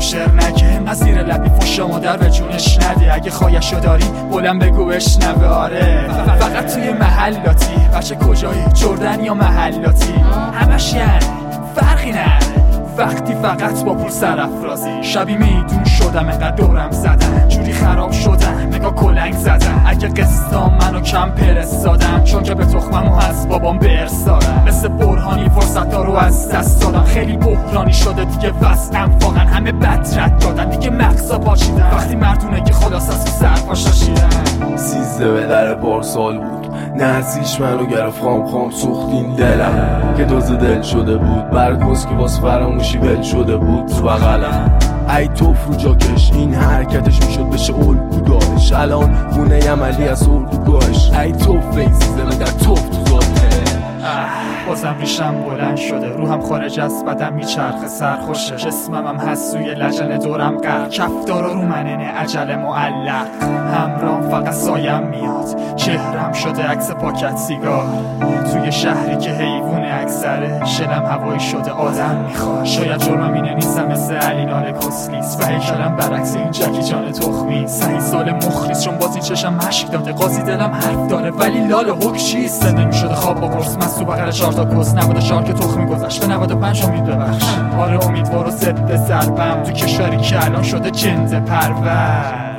شعر نگه مسیر لبی فوش مادر به جونش نده اگه خواهشو داری بلند بگو بشنوه آره فقط توی محلاتی بچه کجایی جردن یا محلاتی همش یعنی فرقی نره وقتی فقط با پول سرافرازی شبی میدون شدم انقدر دورم زدن جوری خراب شدم نگاه کلنگ زدم اگه قسطا منو کم پرستادم چون که به تخممو از بابام برس دارم مثل برهانی فرصت رو از دست دادم خیلی بحرانی شده دیگه وسطم واقعا همه بد رد دادن دیگه مغزا پاشیدن وقتی مردونه که خلاص از سرپا شاشیدن 13 به در پارسال بود نزیش منو گرفت خام سوخت این دلم که دوز دل شده بود برگوز که باز فراموشی ول شده بود تو بغلم ای توف رو جاکش این حرکتش میشد بشه الگو دارش الان خونه عملی از اردوگاهش ای توف این سیزده در توف تو ذاته بازم ریشم بلند شده روحم خارج از بدن میچرخه سرخوشه جسمم هم هست سوی لجن دورم غرق کفدارا رو مننه عجل معلق همرام فقط سایم میاد چهرم شده عکس پاکت سیگار توی شهری که حیوان اکثره شلم هوایی شده آدم میخواد شاید جرمم اینه نیستم مثل علی نال کسلیس و هیکلم برعکس این جکی جان تخمی سهی سال مخلیص چون بازی چشم مشک داده قاضی دلم حرف داره ولی لال حک چیست زنده میشده خواب با قرص من تو بغل 4 تا کس 94 که تخمی گذشت به 95 امید ببخش آره امیدوار و ضد ضربم تو کشوری که الان شده جند پرور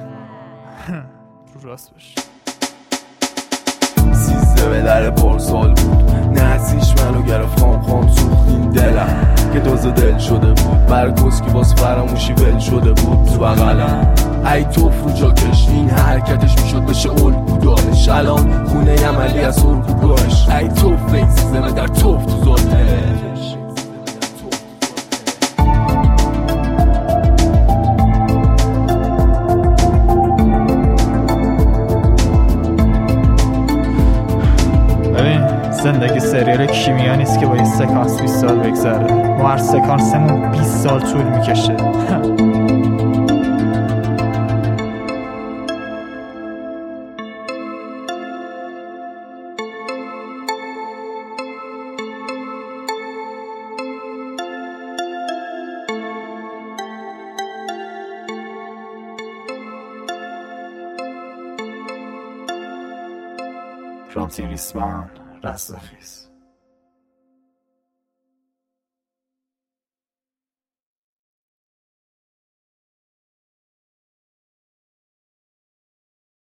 رو راست باش 13 به در پارسال بود نزیش منو گرفت خام سوخت این دلم که دوز دل شده بود برگوز که باز فراموشی ول شده بود تو بغلم ای توف رو جاکش این حرکتش میشد بشه الگو دارش الان خونه عملی از اردوگاهش ای توف این سیزده در توف تو ذاتش زندگی سریال کیمیا نیست که با یه سکانس 20 سال بگذره ما هر سکانسمون 20 سال طول میکشه رامتین ریسمان رستاخیز